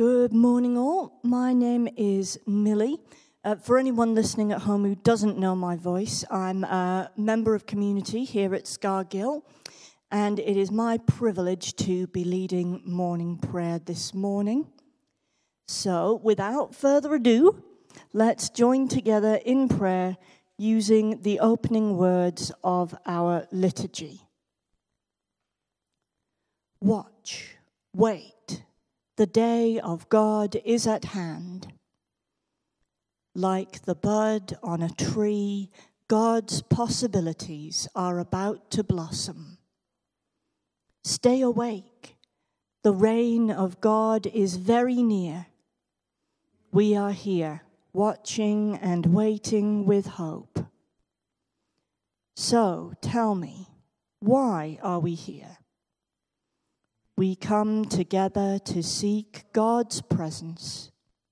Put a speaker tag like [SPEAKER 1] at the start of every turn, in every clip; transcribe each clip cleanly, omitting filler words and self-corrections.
[SPEAKER 1] Good morning, all. My name is Millie. For anyone listening at home who doesn't know my voice, I'm a member of community here at Scargill, and it is my privilege to be leading morning prayer this morning. So, without further ado, let's join together in prayer using the opening words of our liturgy. Watch, wait. The day of God is at hand. Like the bud on a tree, God's possibilities are about to blossom. Stay awake. The reign of God is very near. We are here, watching and waiting with hope. So tell me, why are we here? We come together to seek God's presence.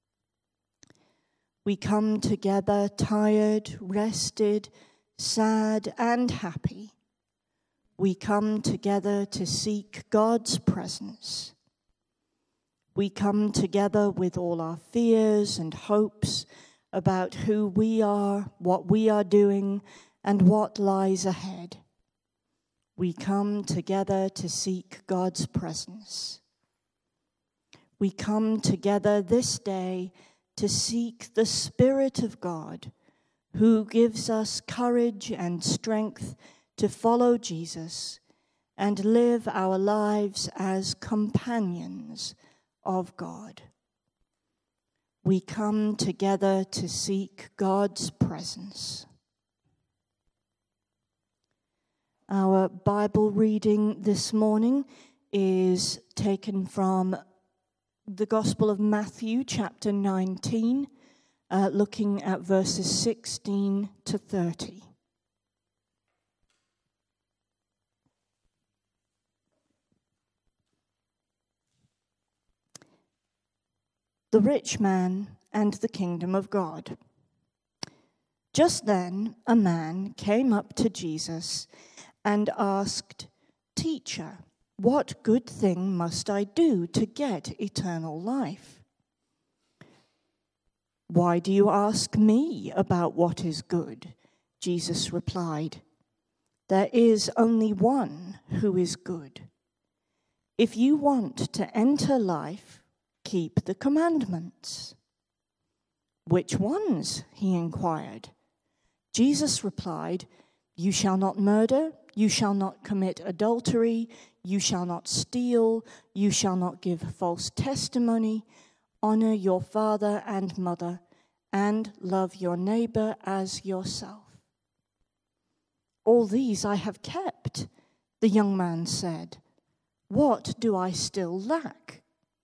[SPEAKER 1] We come together tired, rested, sad, and happy. We come together to seek God's presence. We come together with all our fears and hopes about who we are, what we are doing, and what lies ahead. We come together to seek God's presence. We come together this day to seek the Spirit of God, who gives us courage and strength to follow Jesus and live our lives as companions of God. We come together to seek God's presence. Our Bible reading this morning is taken from the Gospel of Matthew, chapter 19, looking at verses 16 to 30. The rich man and the kingdom of God. Just then, a man came up to Jesus and asked, "Teacher, what good thing must I do to get eternal life?" "Why do you ask me about what is good?" Jesus replied. "There is only one who is good. If you want to enter life, keep the commandments." "Which ones?" he inquired. Jesus replied, "You shall not murder, you shall not commit adultery, you shall not steal, you shall not give false testimony, honor your father and mother, and love your neighbor as yourself." "All these I have kept," the young man said. "What do I still lack?"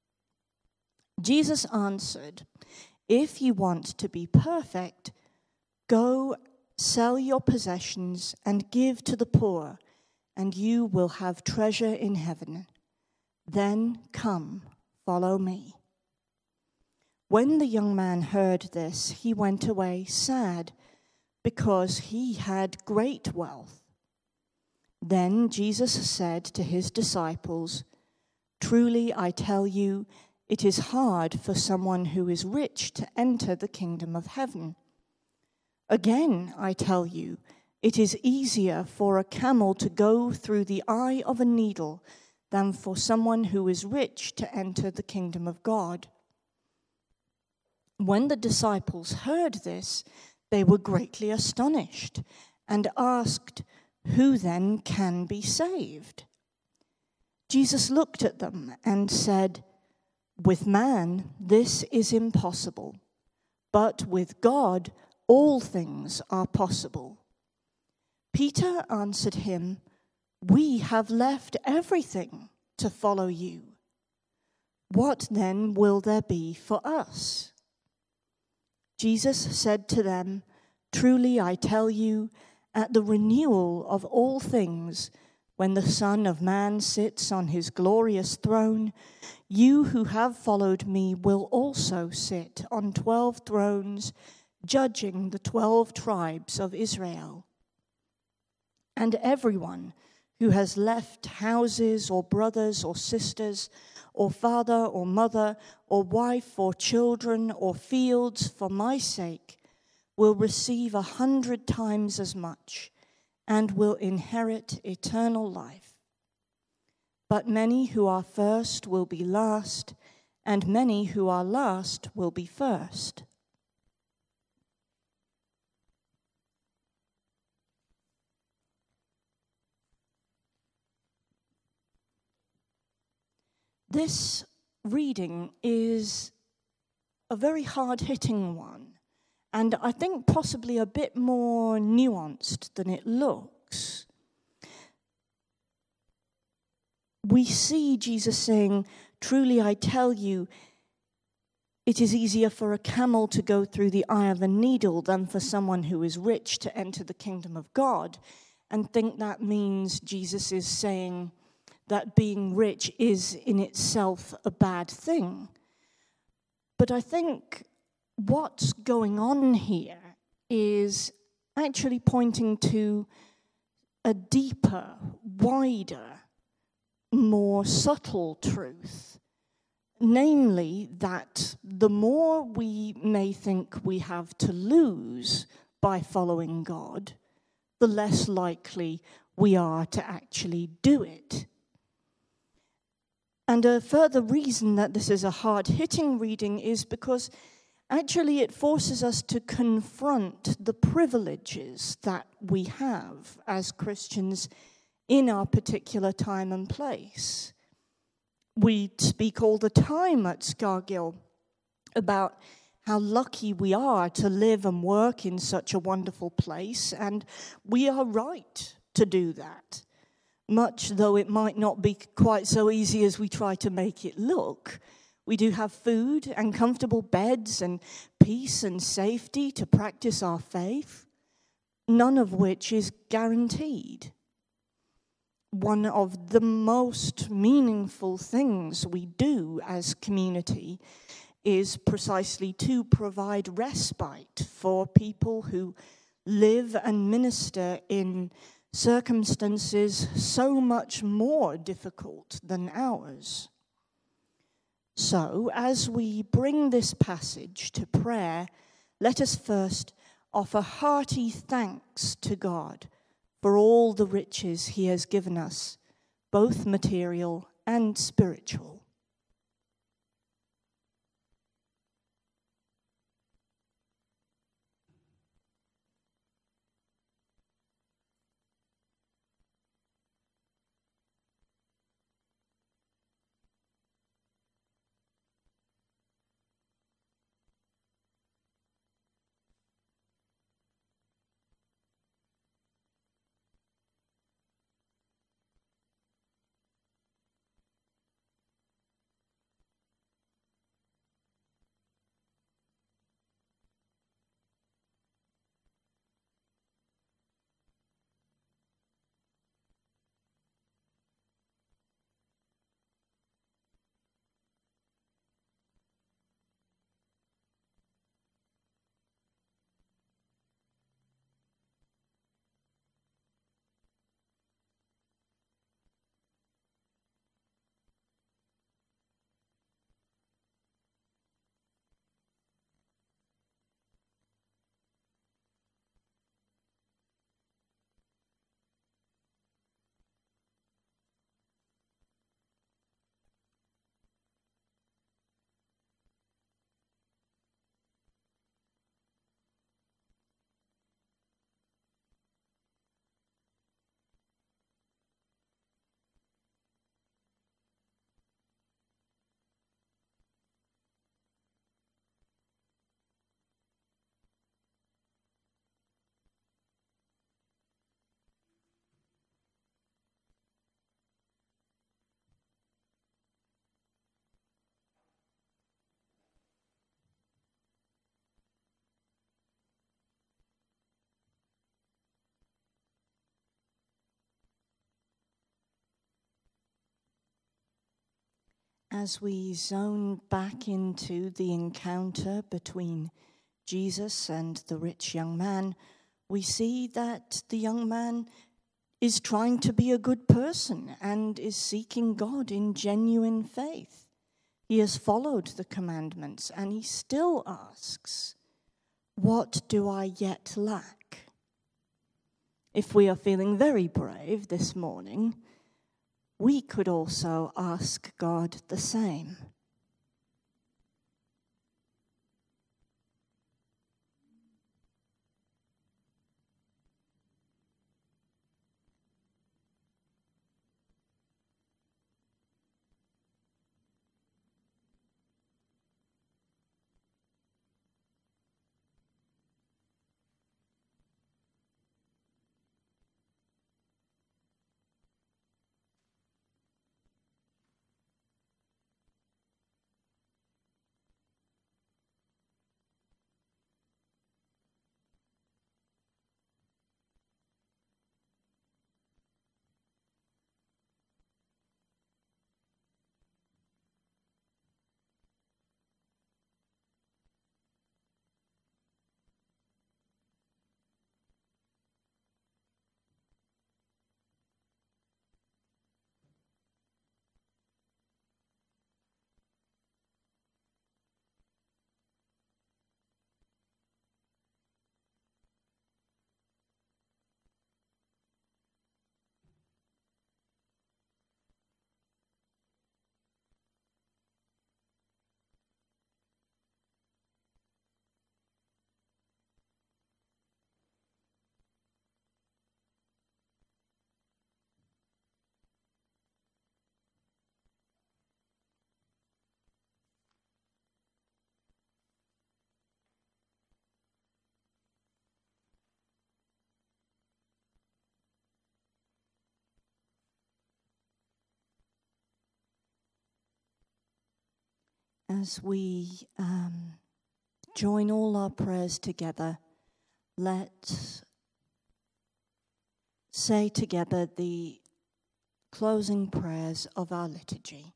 [SPEAKER 1] Jesus answered, "If you want to be perfect, go sell your possessions and give to the poor, and you will have treasure in heaven. Then come, follow me." When the young man heard this, he went away sad, because he had great wealth. Then Jesus said to his disciples, "Truly I tell you, it is hard for someone who is rich to enter the kingdom of heaven. Again, I tell you, it is easier for a camel to go through the eye of a needle than for someone who is rich to enter the kingdom of God." When the disciples heard this, they were greatly astonished and asked, "Who then can be saved?" Jesus looked at them and said, "With man, this is impossible, but with God, all things are possible." Peter answered him, "We have left everything to follow you. What then will there be for us?" Jesus said to them, "Truly I tell you, at the renewal of all things, when the Son of Man sits on his glorious throne, you who have followed me will also sit on 12 thrones, judging the 12 tribes of Israel. And everyone who has left houses or brothers or sisters or father or mother or wife or children or fields for my sake will receive 100 times as much and will inherit eternal life. But many who are first will be last, and many who are last will be first." This reading is a very hard-hitting one, and I think possibly a bit more nuanced than it looks. We see Jesus saying, "Truly I tell you, it is easier for a camel to go through the eye of a needle than for someone who is rich to enter the kingdom of God," and think that means Jesus is saying that being rich is in itself a bad thing. But I think what's going on here is actually pointing to a deeper, wider, more subtle truth. Namely, that the more we may think we have to lose by following God, the less likely we are to actually do it. And a further reason that this is a hard-hitting reading is because actually it forces us to confront the privileges that we have as Christians in our particular time and place. We speak all the time at Scargill about how lucky we are to live and work in such a wonderful place, and we are right to do that. Much though it might not be quite so easy as we try to make it look, we do have food and comfortable beds and peace and safety to practice our faith, none of which is guaranteed. One of the most meaningful things we do as community is precisely to provide respite for people who live and minister in circumstances so much more difficult than ours. So, as we bring this passage to prayer, let us first offer hearty thanks to God for all the riches He has given us, both material and spiritual. As we zone back into the encounter between Jesus and the rich young man, we see that the young man is trying to be a good person and is seeking God in genuine faith. He has followed the commandments, and he still asks, "What do I yet lack?" If we are feeling very brave this morning, we could also ask God the same. As we join all our prayers together, let's say together the closing prayers of our liturgy.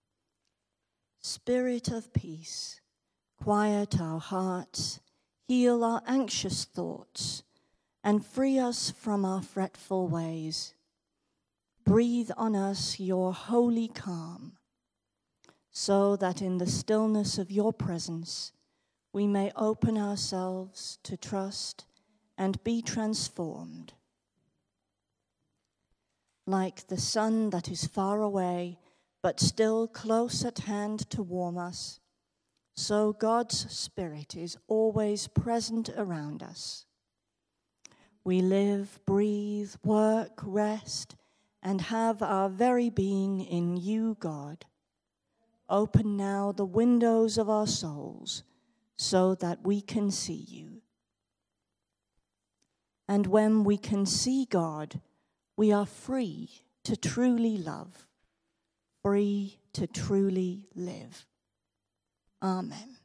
[SPEAKER 1] Spirit of peace, quiet our hearts, heal our anxious thoughts, and free us from our fretful ways. Breathe on us your holy calm, so that in the stillness of your presence we may open ourselves to trust and be transformed. Like the sun that is far away, but still close at hand to warm us, so God's Spirit is always present around us. We live, breathe, work, rest, and have our very being in you, God. Open now the windows of our souls so that we can see you. And when we can see God, we are free to truly love, free to truly live. Amen.